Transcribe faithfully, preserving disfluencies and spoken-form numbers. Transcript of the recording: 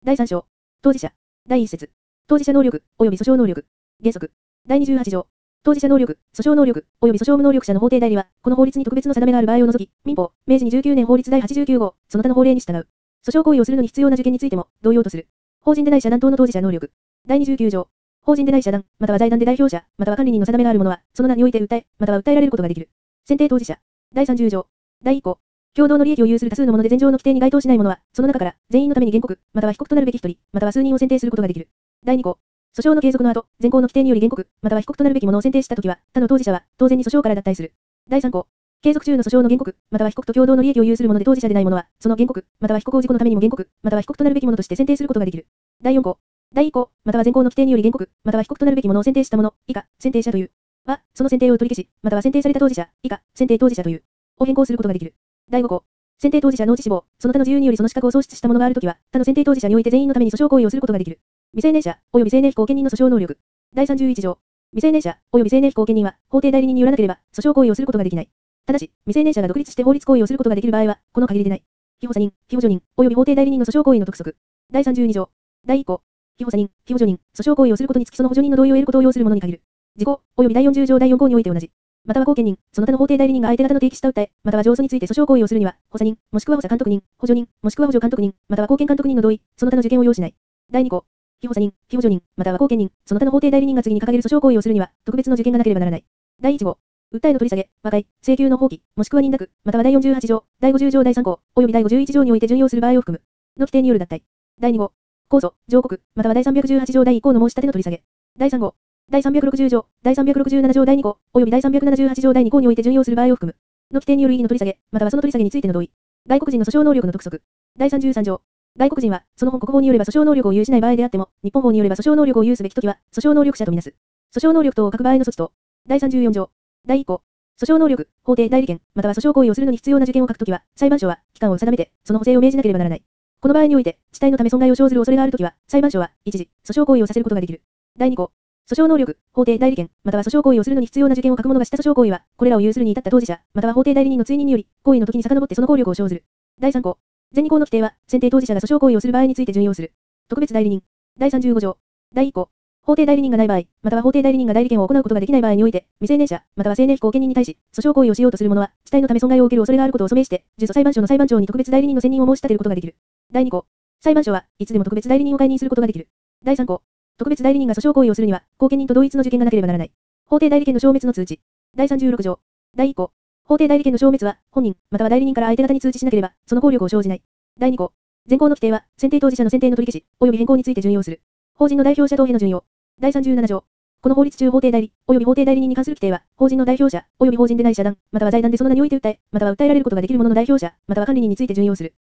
だいさん章。当事者。だいいっ節。当事者能力、及び訴訟能力。原則。だいにじゅうはち条。当事者能力、訴訟能力、及び訴訟無能力者の法定代理は、この法律に特別の定めがある場合を除き、民法、明治にじゅうきゅうねん法律だいはちじゅうきゅう号、その他の法令に従う。訴訟行為をするのに必要な受験についても、同様とする。法人でない社団等の当事者能力。だいにじゅうきゅう条。法人でない社団、または財団で代表者、または管理人の定めがある者は、その名において訴え、または訴えられることができる。選定当事者。だいさんじゅう条。だいいっ項。共同の利益を有する多数の者で前条の規定に該当しない者は、その中から、全員のために原告、または被告となるべき一人、または数人を選定することができる。だいに項。訴訟の継続の後、前項の規定により原告、または被告となるべき者を選定したときは、他の当事者は、当然に訴訟から脱退する。だいさん項。継続中の訴訟の原告、または被告と共同の利益を有する者で当事者でない者は、その原告、または被告を事故のためにも原告、または被告となるべき者として選定することができる。だいよん項。だいいっ項、または前項の規定により原告、または被告となるべき者を選定した者、以下、選定者という。は、その選定を取り消し、または選定された当事者、以下、選定当事者という。を変更することができる。だいご項。選定当事者のうち死亡、その他の自由によりその資格を喪失した者があるときは、他の選定当事者において全員のために訴訟行為をすることができる。未成年者、及び成年非後見人の訴訟能力。だいさんじゅういち条。未成年者、及び成年非後見人は、法定代理人によらなければ、訴訟行為をすることができない。ただし、未成年者が独立して法律行為をすることができる場合は、この限りでない。被保者人、被補助人、及び法定代理人の訴訟行為の督促。だいさんじゅうに条。だいいっ項。被保者人、被補助人、訴訟行為をすることにつきその補助人の同意を得ることを要する者に限る。事項、及びだいよんじゅう条だいよん項において同じ。または後見人、その他の法定代理人が相手方の提起した訴え、または上訴について訴訟行為をするには、補佐人、もしくは補佐監督人、補助人、もしくは補助監督人、または後見監督人の同意、その他の受験を要しない。だいに項。被補佐人、被補助人、または後見人、その他の法定代理人が次に掲げる訴訟行為をするには、特別の受験がなければならない。だいいち号。訴えの取り下げ、和解、請求の放棄、もしくは認諾、またはだいよんじゅうはち条、だいごじゅう条だいさん項、及びだいごじゅういち条において準用する場合を含む。の規定による脱退。だいに号。控訴、上告、またはだいさんびゃくじゅうはち条だいいっ項の申し立ての取り下げ。だいさん号。だいさんびゃくろくじゅう条、だいさんびゃくろくじゅうなな条だいに項、及びだいさんびゃくななじゅうはち条だいに項において準用する場合を含む。の規定による異議の取り下げ、またはその取り下げについての同意。外国人の訴訟能力の督促。だいさんじゅうさん条。外国人は、その本国法によれば訴訟能力を有しない場合であっても、日本法によれば訴訟能力を有すべきときは、訴訟能力者とみなす。訴訟能力等を書く場合の措置と。だいさんじゅうよん条。だいいっ項。訴訟能力、法定代理権、または訴訟行為をするのに必要な受験を書くときは、裁判所は、期間を定めて、その補正を命じなければならない。この場合において、地帯のため損害を生ずる恐れがあるときは、裁判所は、一時、訴訟行為をさせることができる。だいに項。訴訟能力、法定代理権、または訴訟行為をするのに必要な受験を書く者がした訴訟行為は、これらを有するに至った当事者、または法定代理人の追認により、行為の時に遡ってその効力を生ずる。だいさん項。前に項の規定は、選定当事者が訴訟行為をする場合について準用する。特別代理人。だいさんじゅうご条。だいいっ項。法定代理人がない場合、または法定代理人が代理権を行うことができない場合において、未成年者、または成年非後見人に対し、訴訟行為をしようとする者は、地帯のため損害を受ける恐れがあることを訴命して、受訴裁判所の裁判長に特別代理人の選任を申し立てることができる。だいに項。裁判所はいつでも特別代理人を解任することができる。だいさん項。特別代理人が訴訟行為をするには、後見人と同一の受験がなければならない。法定代理権の消滅の通知。だいさんじゅうろく条。だいいっ項。法定代理権の消滅は、本人、または代理人から相手方に通知しなければ、その効力を生じない。だいに項。前項の規定は、選定当事者の選定の取り消し、及び変更について準用する。法人の代表者等への準用。だいさんじゅうなな条。この法律中法定代理、及び法定代理人に関する規定は、法人の代表者、及び法人でない社団、または財団でその名において訴え、または訴えられることができる者の代表者、または管理人について準用する。